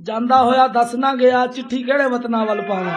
ਜਾਂਦਾ ਹੋਇਆ ਦੱਸ ਨਾ ਗਿਆ ਚਿੱਠੀ ਕਿਹੜੇ ਵਤਨਾਂ ਵੱਲ ਪਾਵਾਂ।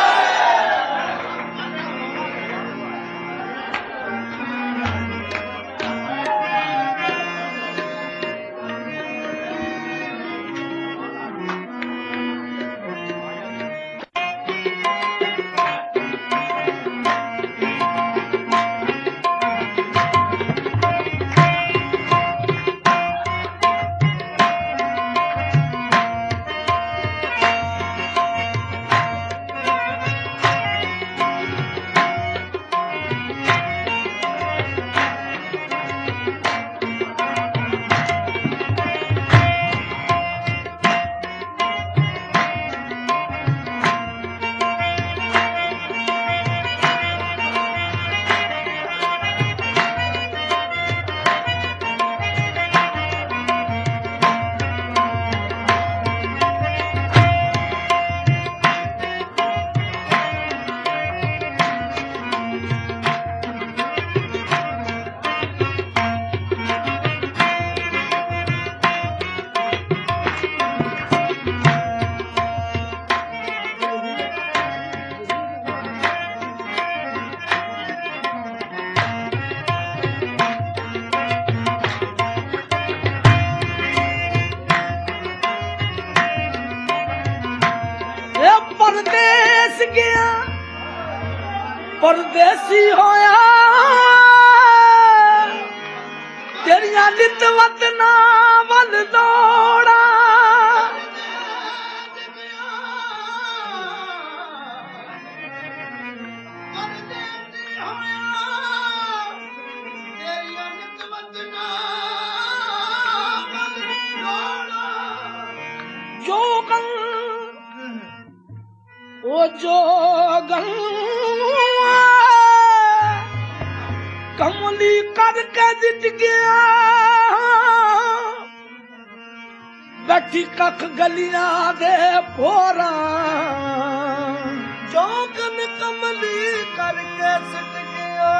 परदेस गया परदेसी होया तेरिया नित वतना वल दौड़ा ओ जोगन कमली करके जित गया बैठी कख गलियां दे पोरा जोगन कमली करके सिट गया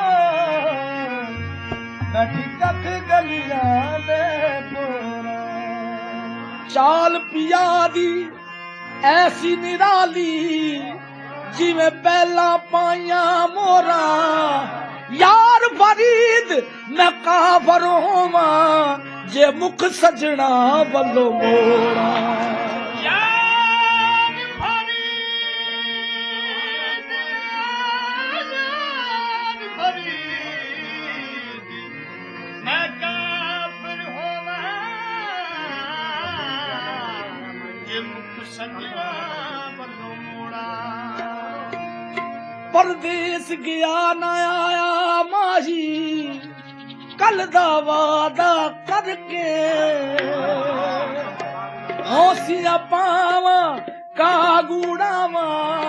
बैठी कख गलियां दे पोरा चाल पिया दी ऐसी निराली जिवें पहला पाइया मोरा यार फरीद मैं काफर होवा जे मुख सजना वल्लो मोरा यार फरीद मैं काफर होवा जे मुख सजना वल्लो मोरा परदेस गया न आया माही कल दा वादा करके हौसिया पावा कागूड़ावा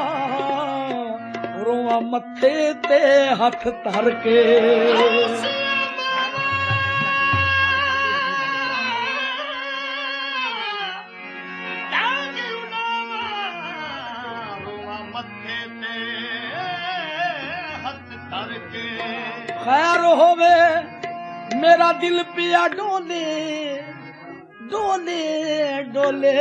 रोआ मथे ते हथ धर के खैर होवे मेरा दिल पिया डोले डोले डोले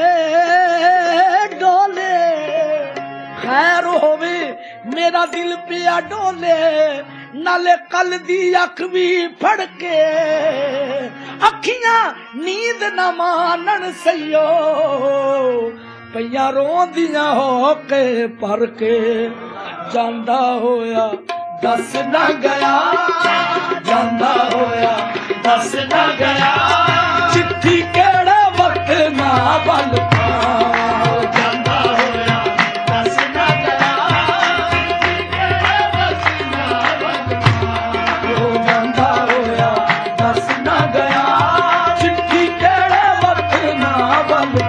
डोले खैर होवे मेरा दिल पिया डोले नाले कल दी अख भी फड़ के अखियां नींद न मानन सैयो पईयां रोंदियां हो के पर के जांदा होया दस न गया जांदा होया दस न गया चिट्ठी केड़े वक्त ना बल जांदा होया दस न गया चिट्ठी केड़े वक्त ना बल जांदा होया दस न गया चिट्ठी केड़े वक्त ना बल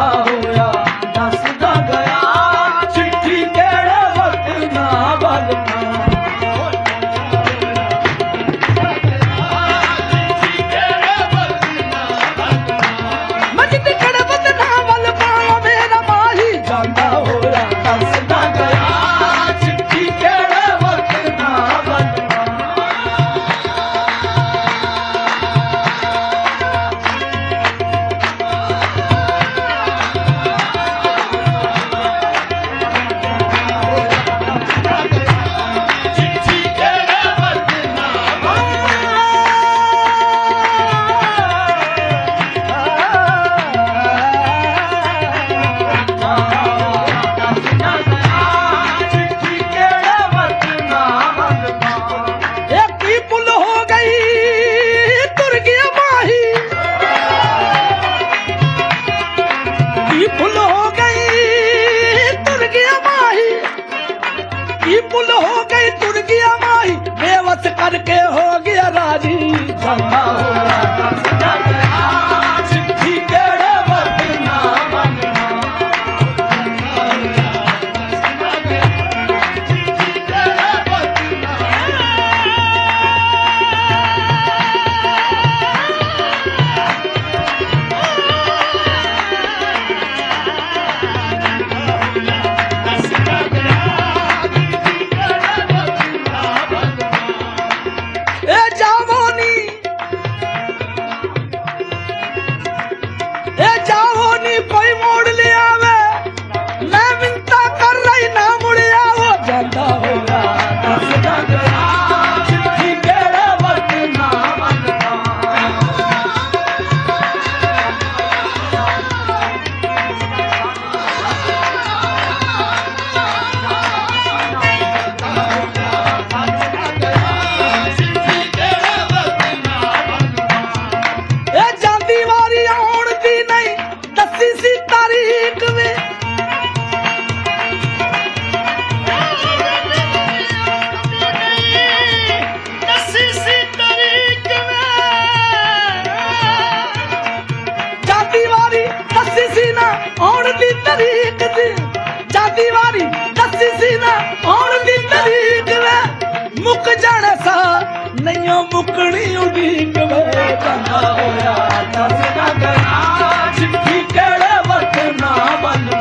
चिट्ठी केड़े वक्त ना बल मुक जाने सा नहीं मुकनी उड़ीक वे चंगा होया दस ना गया चिट्ठी केड़े वक्त ना बनवा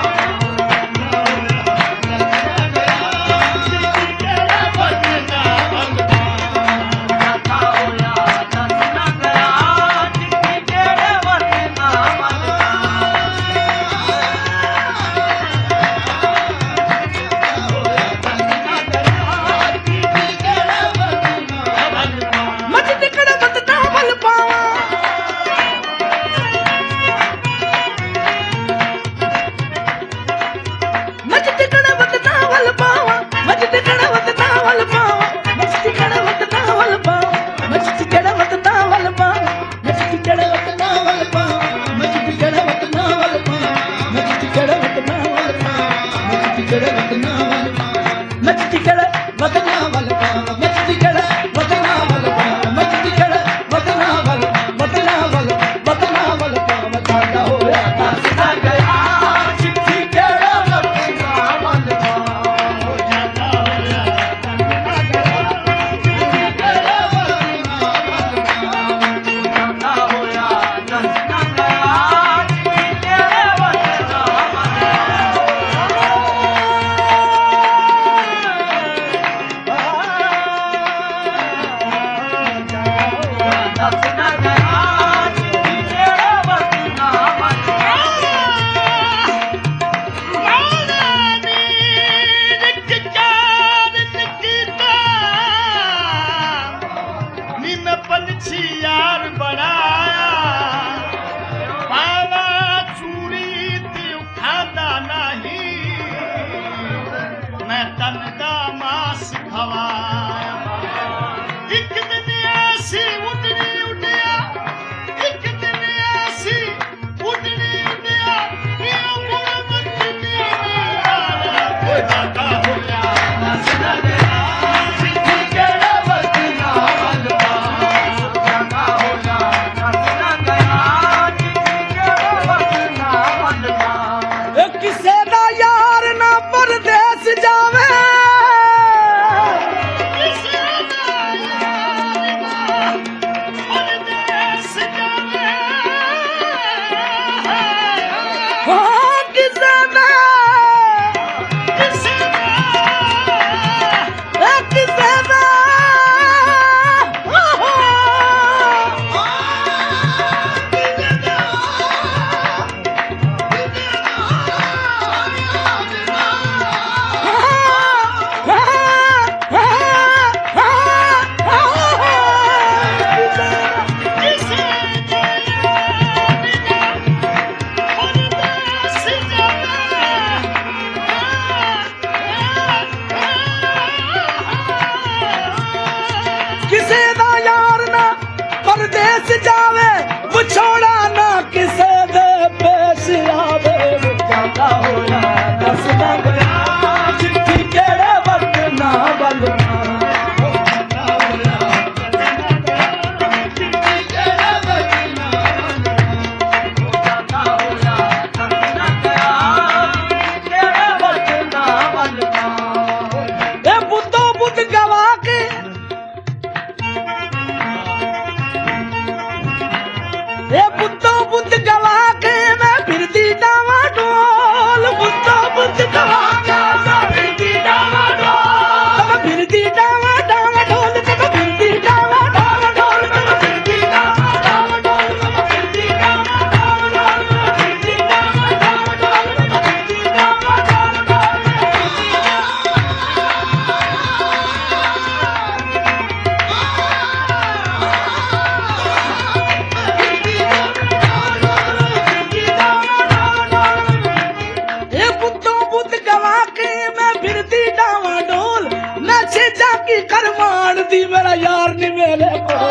मेरा यार नी मेरे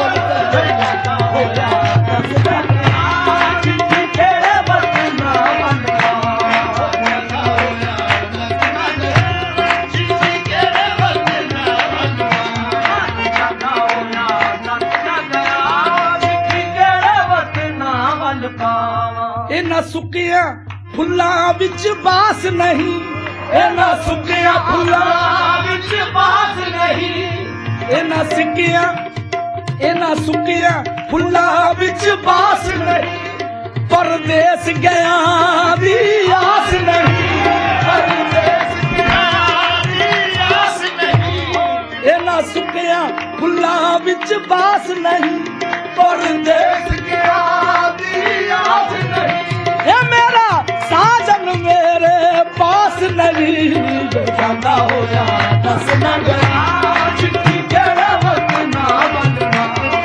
इन्हां सुक्कियां फुल्लां विच बास नहीं, इन्हां सुक्कियां फुल्लां विच बास नहीं। इन्हां सिक्कियां इन्हां सुक्कियां फुल्लां विच बास नहीं, परदेस गया दी आस नहीं, परदेस गया दी आस नहीं। इन्हां सुक्कियां फुल्लां विच बास नहीं, परदेस गया दी आस नहीं। ये मेरा साजन मेरे पास नहीं, जांदा होया दस ना गया, चिट्ठी केड़ा वक्त ना बनना।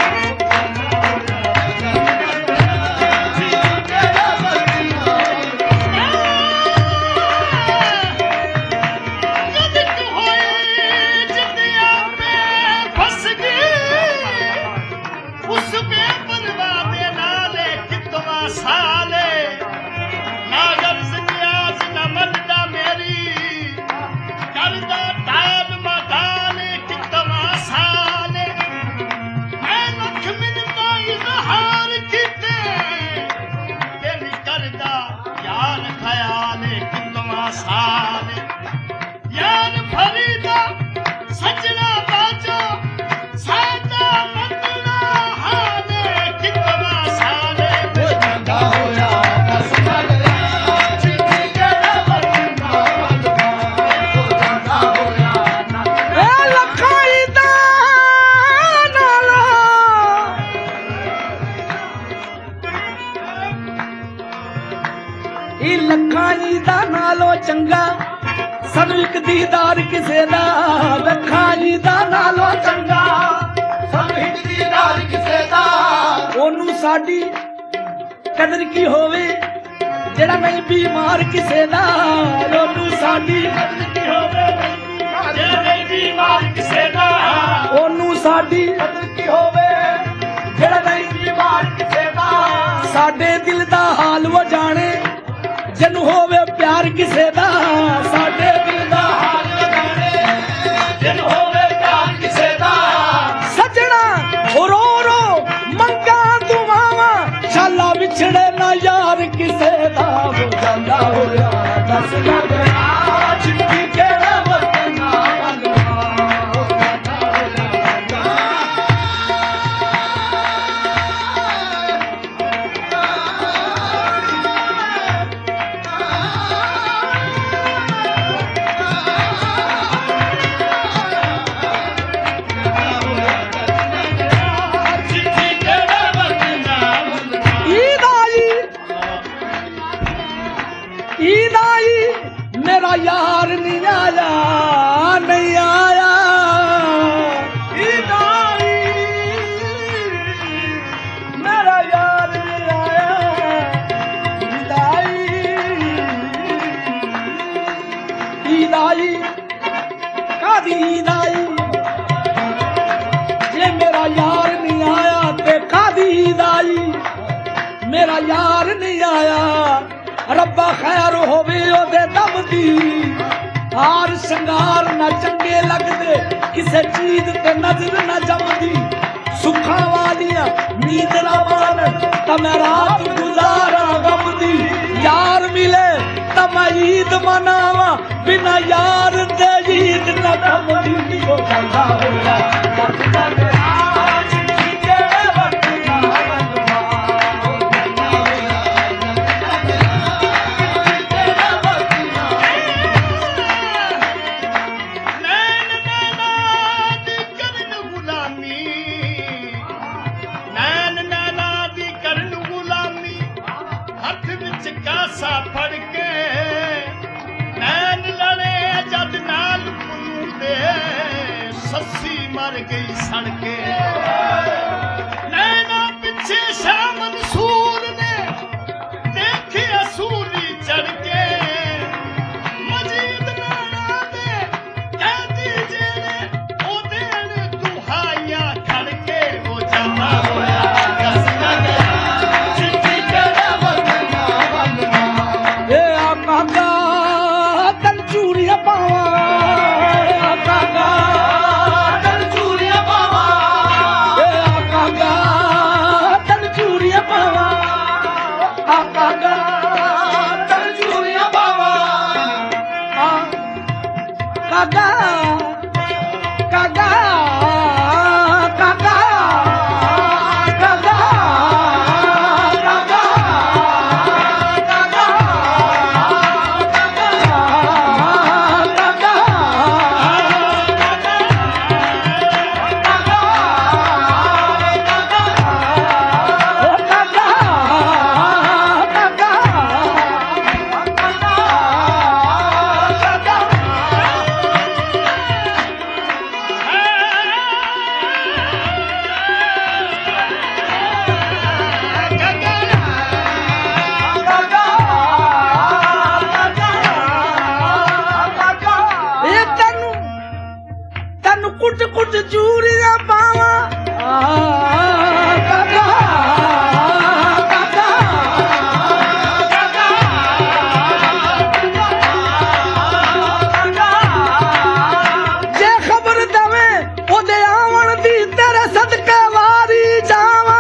लखाई दा नालो चंगा सानू एक दीदार किसे दा, लखाई दा नालो चंगा सानू एक दीदार किसे दा। ओनू साडी कदर की होवे जेड़ा नहीं बीमार किसे दा, ओनू साडी कदर की होवे जेड़ा नहीं बीमार किसे दा, ओनू साडी कदर की होवे जेड़ा नहीं बीमार किसे दा। साडे दिल दा हाल वो जाने जनु होवे प्यार किसे दा, साडे दिल दा हाल जाने जनु होवे प्यार किसे दा। सजना रो रो मंगा दुआवां शाला विछड़े ना यार किसे दा, वो जांदा होया दस ना गया, चिट्ठी केड़ा वक्त ना बनना। मेरा यार नहीं आया, नहीं आया ईदाई, मेरा यार नहीं आया ईदाई, ईदाई कादी ईदाई, जे मेरा यार नहीं आया ते कादी ईदाई, मेरा यार नहीं आया। रब्बा खैर होवे ओदे दम दी, हार शंगार ना चंगे लगदे किसे चीज ते नजर ना जमदी। सुखा वालियां नींद ना मान ता मैं रात गुजारा गम दी, यार मिले ता मैं ईद मनावा बिना यार दे ईद ना थमदी। ओ चंगा होया दस ना गया, चिट्ठी केड़े वक्त ना बनवा। सस्सी मर गई सड़के नैना पीछे शाम मंसूर ने देखे असूली चढ़ के, मजीद नाना दे कह दीजिए ओ देन दुहाइयां खड़ के। वो जाना होया दस ना गया, चिट्ठी केड़ा वक्त ना बनना। ए आका दा तन चूड़ियां पावा, आका दा कागा कागा चूड़ियां पावा काका काका जे खबर दवे ओदे आवन दी तेरे सदके वारी जावा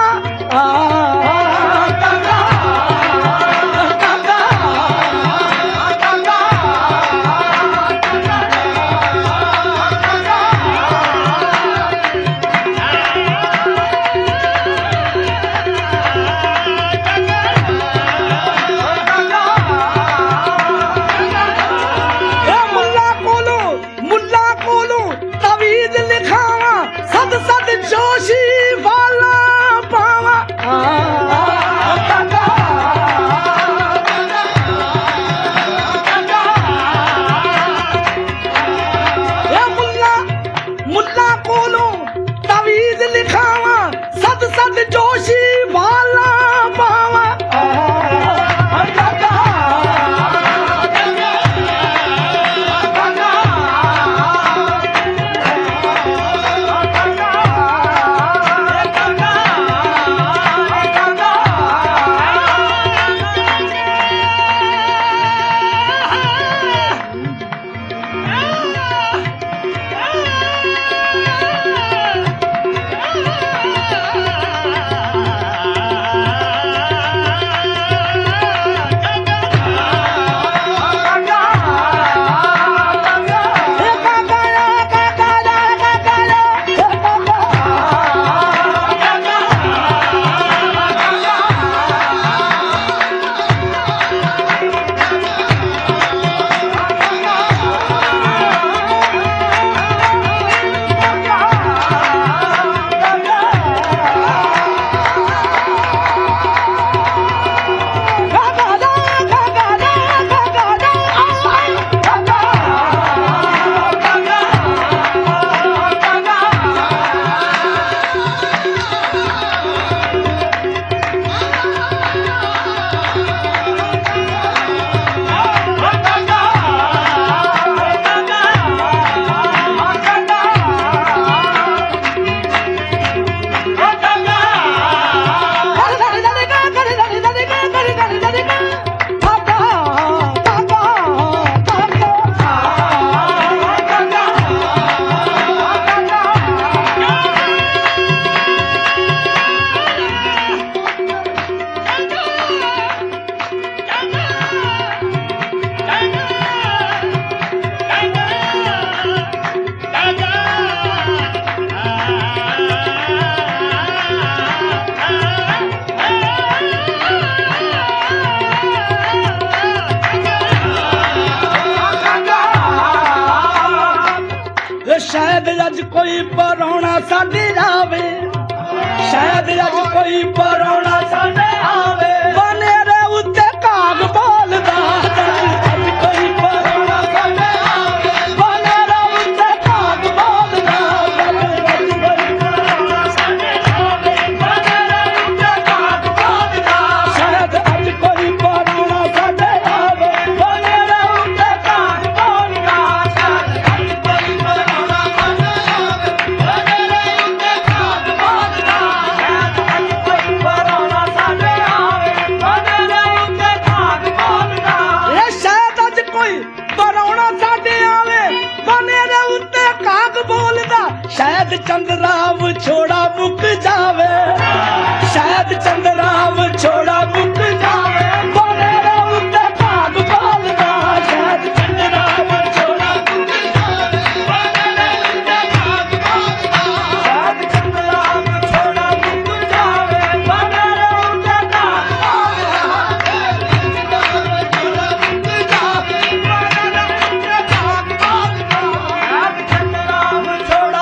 जोशी वाला पावा मुल्ला मुल्ला कोलो तवीज लिखावा सद सद जोशी वाला पावा शायद अज कोई परौना साडे आवे शायद अज कोई परौना साडे आवे बनेरे उत्ते काग बोलदा अज कोई परौना साडे आवे बनेरे उत्ते काग बोलदा अज कोई परौना साडे आवे बनेरे उत्ते काग बोलदा शायद अज कोई परौना साडे आवे बनेरे उत्ते काग बोलदा शायद अज कोई परौना शायद चंद्राव छोड़ा मुक जावे शायद चंद्राव छोड़ा मुक जावे बनेरे उत्ते काग बोलदा शायद चंद्राव छोड़ा मुक जावे बनेरे उत्ते काग बोलदा शायद चंद्राव छोड़ा मुक जावे बनेरे उत्ते काग बोलदा छोड़ा मुक जावे बनेरे उत्ते काग बोलदा शायद चंद्राव छोड़ा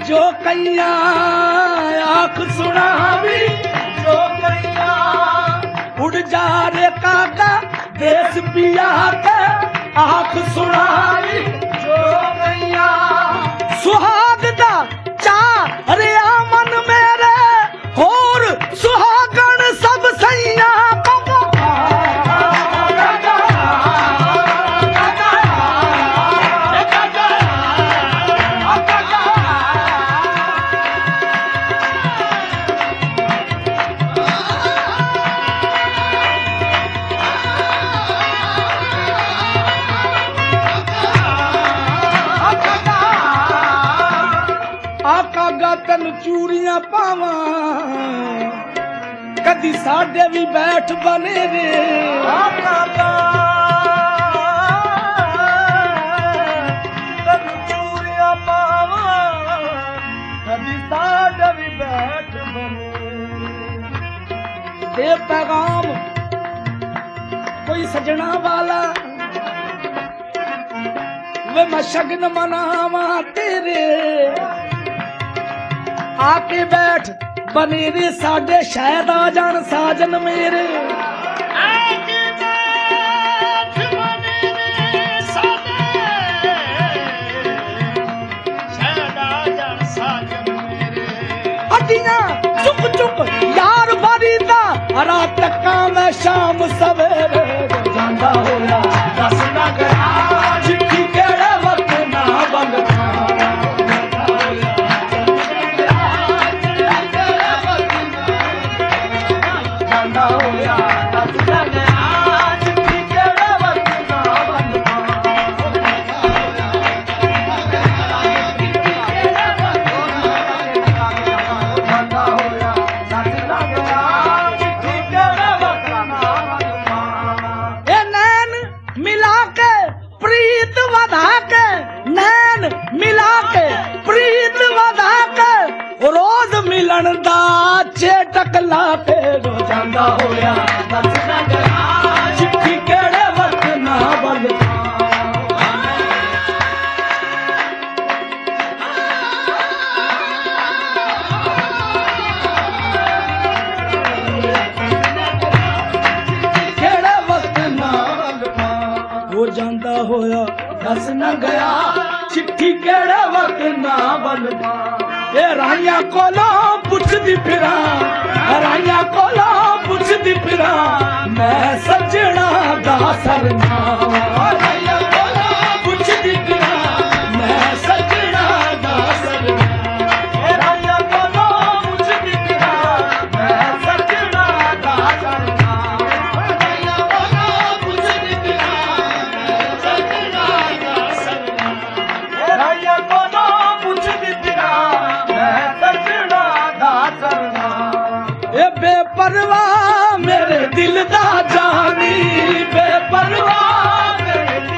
जो कैया आँख सुनावी जो कैया उड़ जा रे काका देश पिया के आँख सुनावी जो कैया सुहाग दा चा रे मन मेरे और सुहागण सब सैया तन चूड़ियां पावा कदी साडे भी बैठ बने रे तन चूड़ियां पावा कदी साडे भी बैठ बने दे पैगाम कोई सजना वाला वे मैं शगन मनावा तेरे आके बैठ बने रे साडे शायद आ जान साजन मेरे आके बैठ बने रे साडे शायद आ जान साजन मेरे अटियां चुप चुप यार फरीदा रात तक मैं शाम सवेरे जांदा होया दस ना गया चिट्ठी केड़े वक्त ना बंद मिलन दा चेटक ला के रो जांदा होया दस ना गया चिट्ठी केड़े वक्त ना बंद केड़े वक्त ना हो जांदा होया दस ना गया चिट्ठी केड़े वक्त ना बंद ए राइया कोलो पुछदी फिरा राइया कोलो पुछदी फिरा मैं सजना दा सरना राइया कोलो पुछदी फिरा मैं सजना दा सरना ए राइया कोलो पुछदी फिरा मैं सजना दा सरना राइया कोलो पुछदी फिरा मैं सजना दा सरना ए राइया कोलो पुछदी फिरा बेपरवाह मेरे दिल दा जानी बेपरवाह मेरे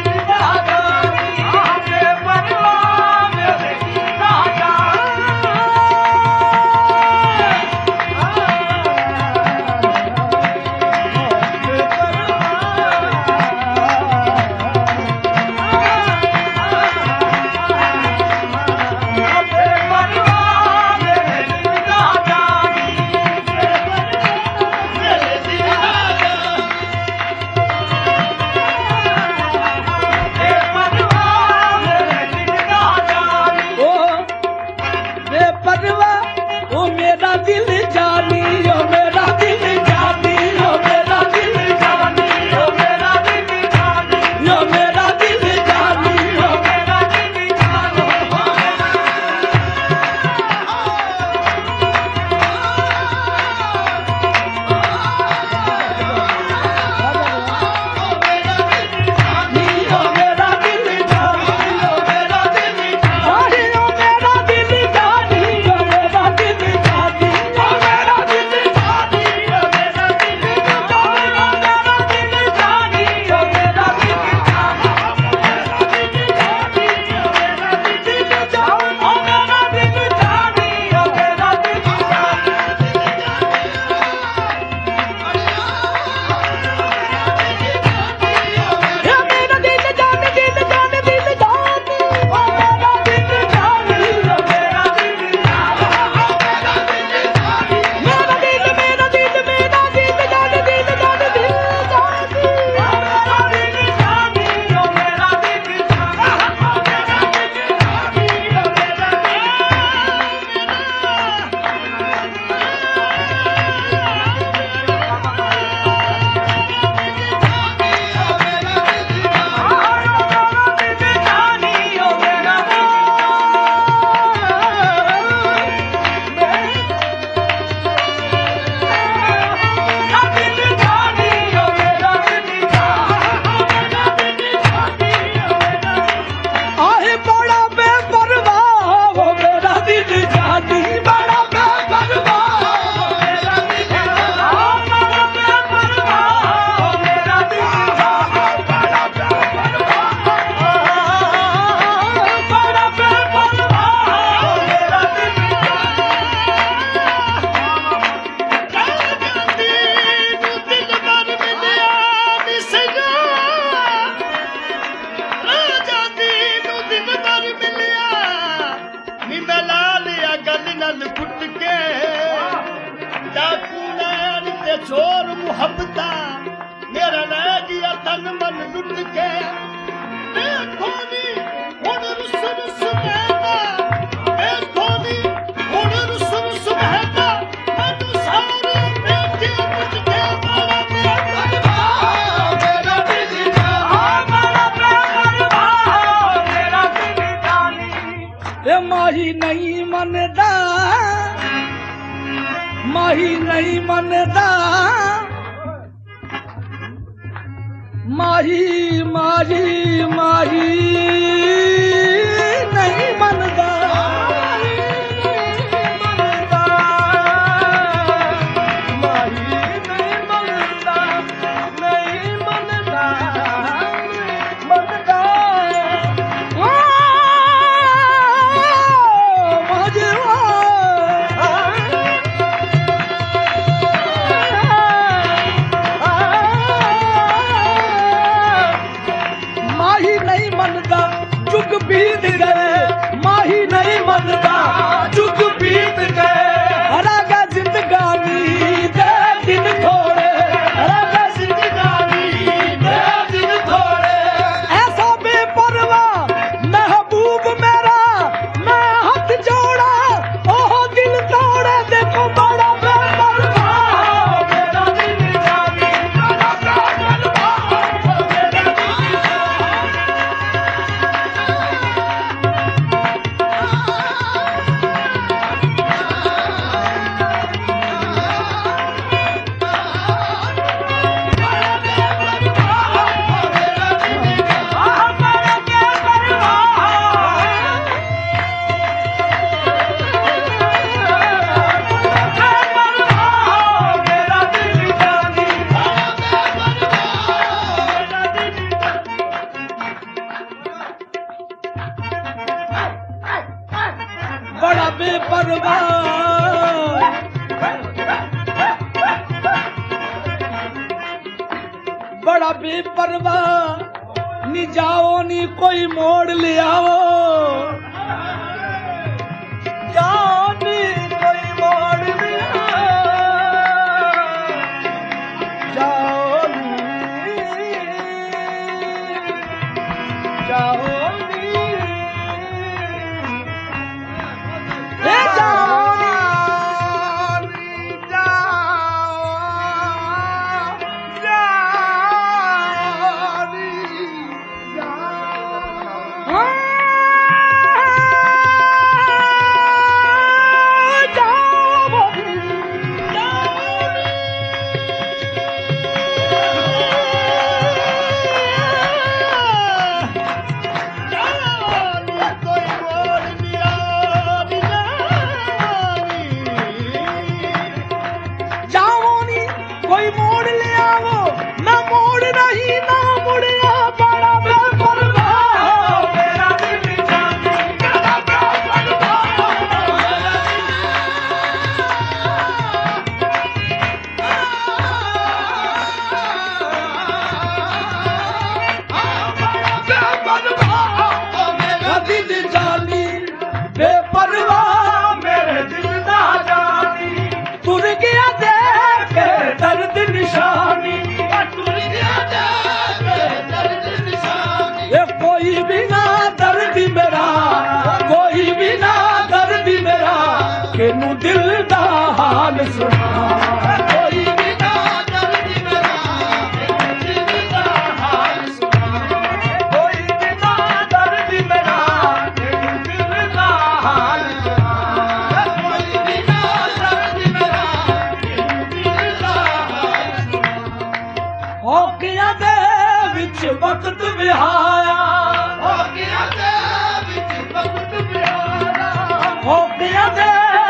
चोर मुहब्बता मेरा ले गया तन मन लुट के देखो नी हुण रुस रुस बहदा देखो नी हुण रुस रुस बहदा मैनू सारे बेटे कुछ के वाला मेरा दिल मेरा दिल जानी ए माही नहीं मनदा माही नहीं मनदा माही माही माही नहीं मनदा माही नहीं मनदा नहीं मनदा मनदा माही नहीं मनदा जुग बीत गए माही नहीं मनदा जुग बीत गए हरागा जिंदगानी दे दिन थोड़े हरागा जिंदगानी दे दिन थोड़े ऐसा बेपरवाह महबूब मेरा मैं हाथ जोड़ा ओह दिल तोड़े देखो बड़ा बेपरवाह मेरा दिल जानी बड़ा बेपरवाह बड़ा बेपरवाह नी जाओ नी कोई मोड़ ले आओ जाओ नी कोई मोड़ ले आओ जाओ नी जाओ ਨੂੰ ਦਿਲ ਦਾ ਹਾਲ ਸੁਣਾ ਕੋਈ ਵੀ ਨਾ ਦਰਦ ਮੇਰਾ ਦਿਲ ਦਾ ਹਾਲ ਸੁਣਾ ਕੋਈ ਵੀ ਨਾ ਦਰਦ ਮੇਰਾ ਦਿਲ ਦਾ ਹਾਲ ਸੁਣਾ ਕੋਈ ਵੀ ਨਾ ਦਰਦ ਮੇਰਾ ਦਿਲ ਦਾ ਹਾਲ ਸੁਣਾ ਹੋਕਿਆਂ ਦੇ ਵਿੱਚ ਵਕਤ ਵਿਹਾਇਆ ਹੋਕਿਆਂ ਦੇ ਵਿੱਚ ਵਕਤ ਵਿਹਾਇਆ ਹੋਕਿਆਂ ਦੇ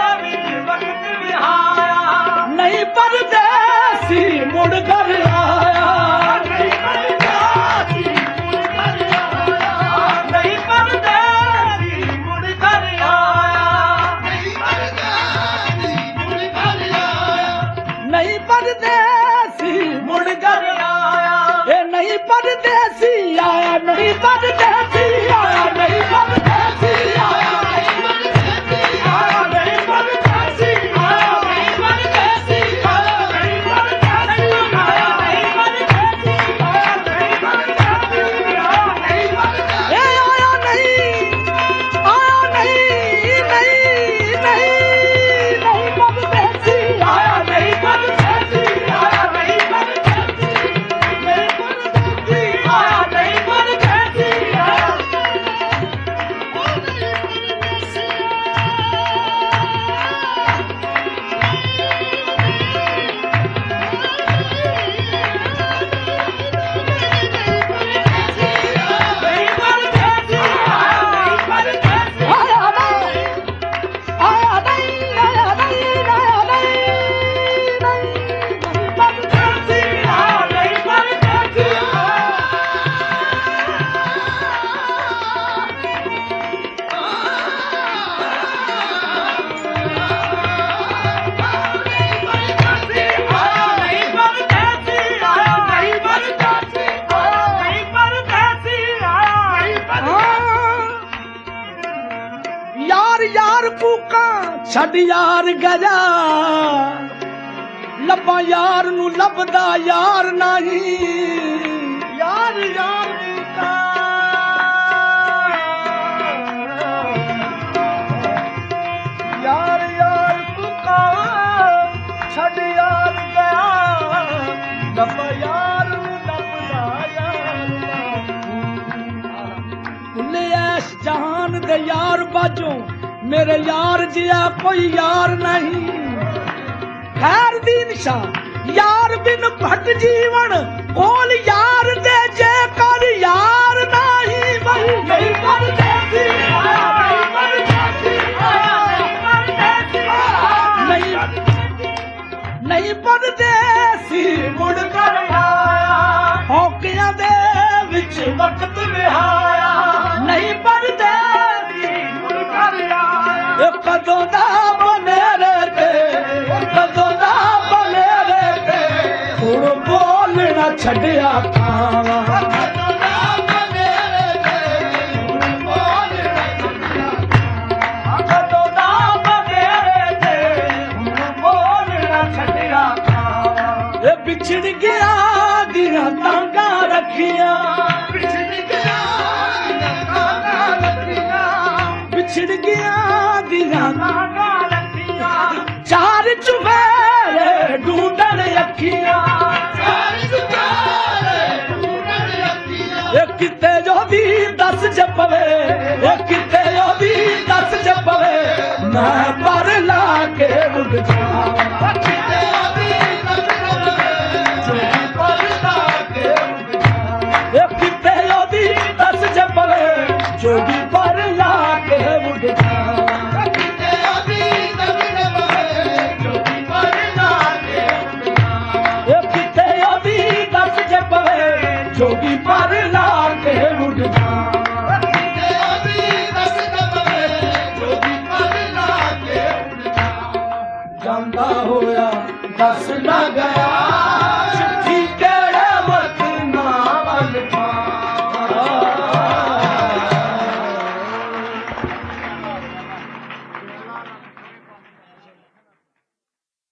नहीं परदेसी मुड़ कर आया नहीं परदेसी मुड़ कर आया नहीं परदेसी मुड़ कर आया नहीं परदेसी मुड़ कर आया नहीं परदेसी मुड़ कर आया ये नहीं परदेसी आया नहीं यार कूका छड़ यार गया लब्बा यार नू लभदा यार नहीं यार यार कूका यार यार कूका छड़ यार गया लब्बा यार नू लभदा यार भुले ऐश जहान दे यार बाजो मेरे यार जिया कोई यार नहीं खैर दीन शाह यार बिन भट जीवन कोल यार दे जे कर यार नहीं वही नहीं परदेसी आया नहीं परदेसी आया नहीं परदेसी मुड़ कर आया हौकियां दे विच वक्त विहाया नहीं परदेसी मुड़ कर आया कदों दा बनेरे ते कदों दा बनेरे ते हुण बोलना छड्डिया खावा कदों दा बनेरे ते हुण बोलना छड्डिया कदों दा बनेरे ते हुण बोलना छड्डिया खावा ए बिछड़ गया दियां तांगा रखियां बिछड़ गया दियां तांगा रखियां बिछड़ गया दियां तांगा रखियां चार चुफेरे ढूंढण अखियां चार चुफेरे ढूंढण अखियां ए किते जो दी दस जपवे ए किते जो दी दस जपवे मैं पर ला के रुक जावां किते जो दी दस जपवे जो पर ला के रुक जावां ए किते जो दी दस जपवे जोगी पर ला के रुक जावां किते जो दी दस जपवे जोगी पर ला के रुक जावां ए किते जो दी दस जपवे जोगी पर ला के रुक जावां किते जो दी दस जपवे जोगी पर ला के रुक जावां ਜਾਂਦਾ ਹੋਇਆ ਦੱਸ ਨਾ ਗਿਆ